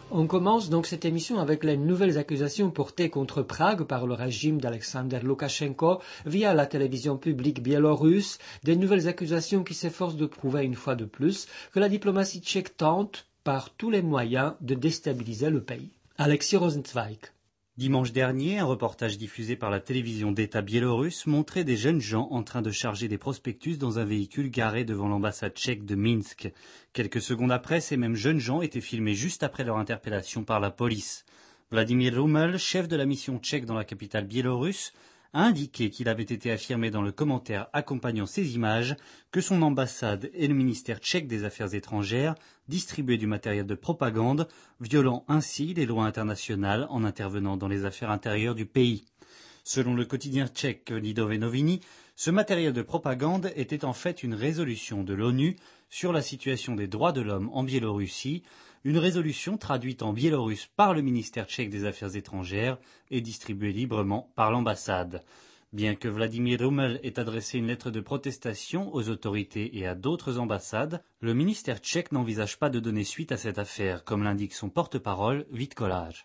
On commence donc cette émission avec les nouvelles accusations portées contre Prague par le régime d'Alexander Loukachenko via la télévision publique biélorusse, des nouvelles accusations qui s'efforcent de prouver une fois de plus que la diplomatie tchèque tente, par tous les moyens, de déstabiliser le pays. Alexis Rosenzweig. Dimanche dernier, un reportage diffusé par la télévision d'État biélorusse montrait des jeunes gens en train de charger des prospectus dans un véhicule garé devant l'ambassade tchèque de Minsk. Quelques secondes après, ces mêmes jeunes gens étaient filmés juste après leur interpellation par la police. Vladimir Rumel, chef de la mission tchèque dans la capitale biélorusse, a indiqué qu'il avait été affirmé dans le commentaire accompagnant ces images que son ambassade et le ministère tchèque des Affaires étrangères distribuaient du matériel de propagande, violant ainsi les lois internationales en intervenant dans les affaires intérieures du pays. Selon le quotidien tchèque Lidové noviny, ce matériel de propagande était en fait une résolution de l'ONU sur la situation des droits de l'homme en Biélorussie, une résolution traduite en biélorusse par le ministère tchèque des Affaires étrangères et distribuée librement par l'ambassade. Bien que Vladimir Rumel ait adressé une lettre de protestation aux autorités et à d'autres ambassades, le ministère tchèque n'envisage pas de donner suite à cette affaire, comme l'indique son porte-parole, Vít Kolář.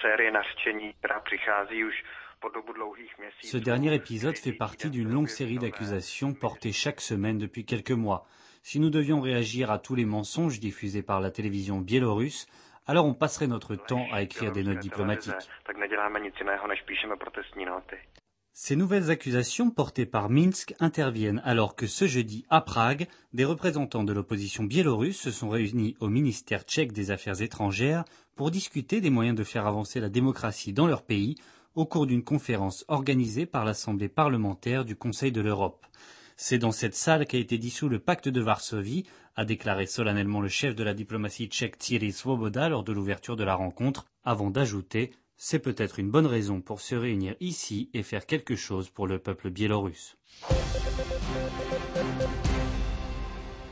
Ce dernier épisode fait partie d'une longue série d'accusations portées chaque semaine depuis quelques mois. Si nous devions réagir à tous les mensonges diffusés par la télévision biélorusse, alors on passerait notre temps à écrire des notes diplomatiques. Ces nouvelles accusations portées par Minsk interviennent alors que ce jeudi à Prague, des représentants de l'opposition biélorusse se sont réunis au ministère tchèque des Affaires étrangères pour discuter des moyens de faire avancer la démocratie dans leur pays au cours d'une conférence organisée par l'Assemblée parlementaire du Conseil de l'Europe. C'est dans cette salle qu'a été dissous le pacte de Varsovie, a déclaré solennellement le chef de la diplomatie tchèque Thierry Svoboda lors de l'ouverture de la rencontre, avant d'ajouter « C'est peut-être une bonne raison pour se réunir ici et faire quelque chose pour le peuple biélorusse ».